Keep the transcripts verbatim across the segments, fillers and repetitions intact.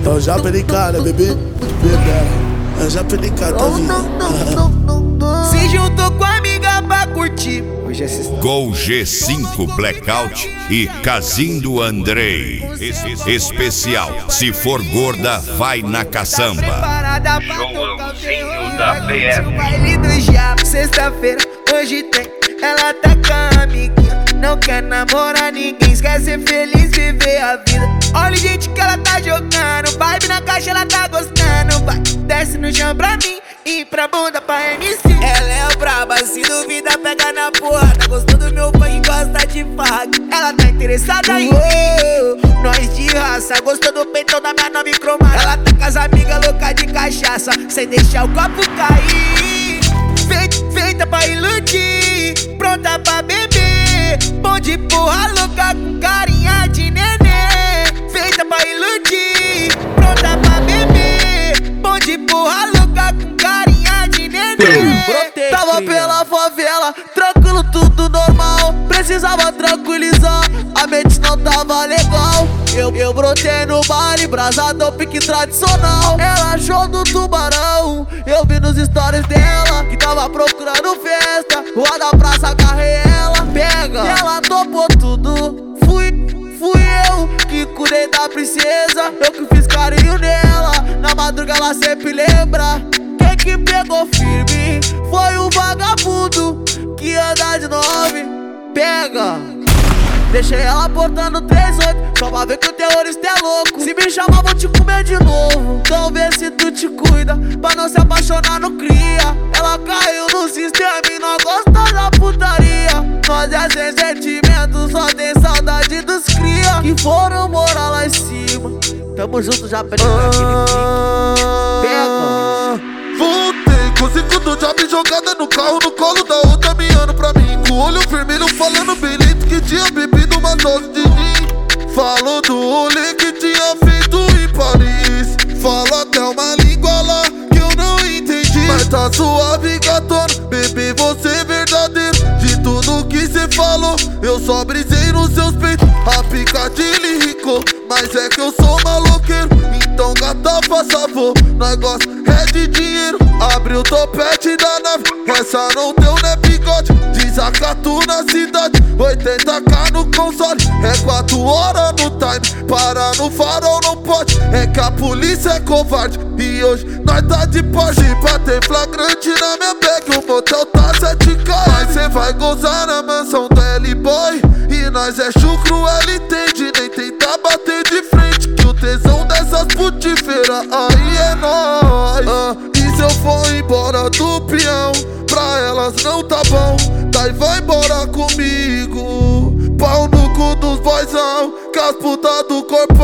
Então já pelicada, bebê, bebê. Já pelicada, tá vindo. Se juntou com a amiga pra curtir. Hoje é sexta. Gol G cinco Blackout e Cazindo Andrei. Es especial. Se for gorda, vai na caçamba. Joãozinho da P F. Baile do Diabo, sexta-feira, hoje tem. Ela tá com a amiguinha, não quer namorar ninguém, quer ser feliz, viver a vida. Olha o jeito que ela tá jogando, vibe na caixa, ela tá gostando. Vai, desce no chão pra mim e pra bunda pra M C. Ela é braba, se duvida, pega na porrada. Gostou do meu fã e gosta de farra. Ela tá interessada em mim, nós de raça. Gostou do peitão da minha nova cromada. Ela tá com as amigas loucas de cachaça, sem deixar o copo cair. Feita, feita pra iludir, pronta pra beber, bom de porra louca com carinha de neném. Feita pra iludir, pronta pra beber, bom de porra louca com carinha de neném. Tava pela favela, tranquilo, tudo normal. Precisava tranquilizar, a mente não tava legal. Eu, eu brotei no baile, brasadão, pique tradicional. Ela achou do tubarão, eu vi nos stories dela que tava procurando festa. Rua da praça, agarrei ela, pega. E ela topou tudo, fui, fui eu que cuidei da princesa. Eu que fiz carinho nela, na madruga ela sempre lembra. Quem que pegou firme foi o vagabundo que anda de nove, pega. Deixei ela portando três oito, só pra ver que o terrorista é louco. Se me chamar vou te comer de novo, então vê se tu te cuida, pra não se apaixonar no cria. Ela caiu no sistema e não gostou da putaria. Nós é sem sentimento, só tem saudade dos cria que foram morar lá em cima. Tamo junto, já pega ah, pega. Voltei com cinco do job jogada no carro, no colo da outra miando pra mim, com o olho vermelho falando bem lento que tinha bebido uma dose de mim. Falou do rolê que tinha feito em Paris, fala até uma língua lá que eu não entendi. Mas tá suave, gatona, bebê, você é verdadeiro. De tudo que cê falou, eu só brisei nos seus peitos. A picadilha ricou, mas é que eu sou maloqueiro. Então gata, faz favor, nós gosta é de dinheiro. Abre o topete da nave, essa não deu, né, bigode. Desacatu na cidade, oitenta k no console. É quatro horas no time, para no farol não pode. É que a polícia é covarde e hoje nós tá de Porsche. Pra ter flagrante na minha bag, o motel tá sete k. Mas cê vai gozar na mansão do L-Boy e nós é chucro, L entende. Nem tentar bater de frente, que o tesão dessas putifeiras aí é nóis. ah, E se eu for embora do peão, pra elas não tá bom, daí vai embora comigo. Pau no cu dos boizão, com as putas do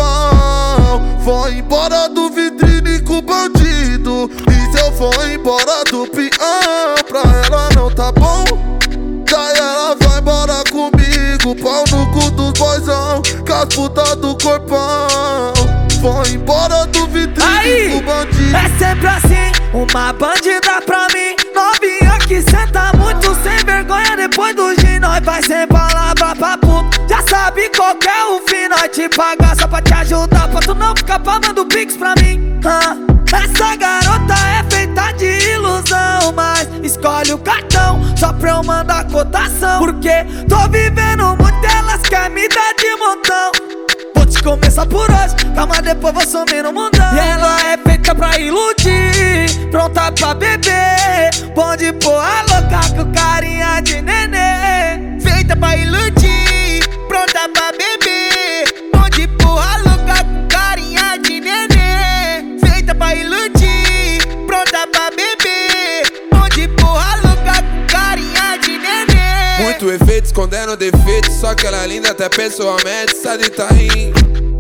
corpão. Vou embora do vitrine com o bandido. E se eu for embora do peão, pra ela não tá bom, daí ela vai embora comigo. Pau no cu dos boizão, com as putas do corpão. Vou embora do vitrine aí, com o bandido. é sempre assim, uma bandida pra mim. Novinha que senta muito sem vergonha. Depois do gin nós vai sem palavra pra puto. Já sabe qual que é o fim, nós te pagar só pra te ajudar, pra tu não ficar pagando pix pra mim. ah, Essa garota é feita de ilusão, mas escolhe o cartão só pra eu mandar cotação. Porque tô vivendo muito, elas querem me dar de montão. Vou te começar por hoje, calma, depois vou sumir no mundão. E ela é feita pra iludir, pronta pra beber, bom de porra louca com carinha de neném. Feita pra iludir, pronta pra beber, bom de porra louca com carinha de neném. Feita pra iludir, pronta pra beber, bom de porra louca com carinha de neném. Muito efeito escondendo defeito, só que ela é linda até pessoalmente. Sabe tá rindo,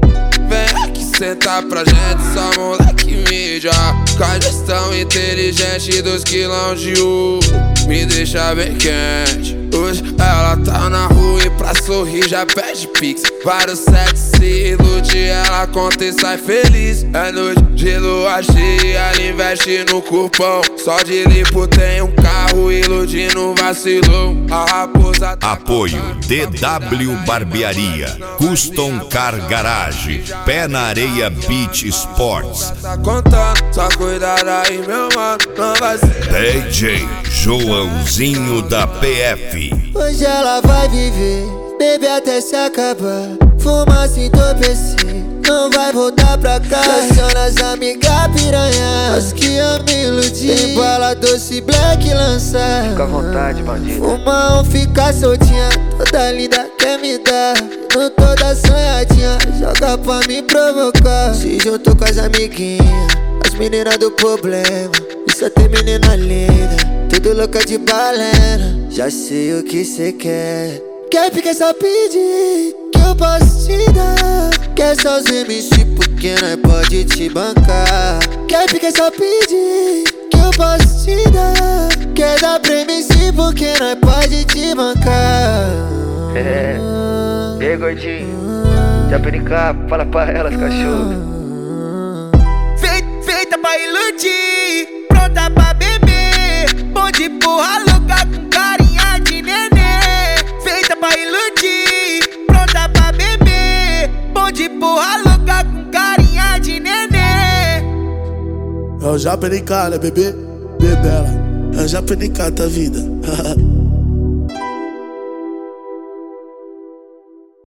vem aqui sentar pra gente, só moleque mídia. Com a gestão inteligente dos quilão de ouro, me deixa bem quente. Hoje ela tá na rua e pra sorrir já pede pix. Vários sexy ilude ela na conta e sai feliz. É noite de lua cheia, ela investe no cupom. Só de lipo tem um carro, iludindo vacilão. A raposa tá Apoio D W Barbearia, Custom Car Garage, Pé na Areia Beach Sports. tá contando, só cuidar aí, meu mano, não vai ser. D J Joãozinho da P F. Hoje ela vai viver, beber até se acabar, fumar se entorpecer, não vai voltar pra casa. Aciona as amigas piranha, as que eu me iludi. Tem bala doce black lançar. Fica à vontade, bandido. Fuma ou fica soltinha, toda linda quer me dar. Não toda sonhadinha, joga pra me provocar. Se juntou com as amiguinhas, as meninas do problema. E só tem menina linda, tudo louca de balena. Já sei o que cê quer. Quer ficar só pedir, que eu posso te dar. Quer só os M C porque nós pode te bancar. Quer ficar só pedir, que eu posso te dar. Quer dar pra M C porque nós pode te bancar. É. E aí, gordinho? Já pericar, fala pra elas, cachorro. Feita, feita pra iludir, pronta pra beber. Bom de porra louca com carinha de nenê. Feita pra iludir, pronta pra beber. Bom de porra louca com carinha de nenê. Eu já pericada, bebê, bebela. Eu já pericada a vida.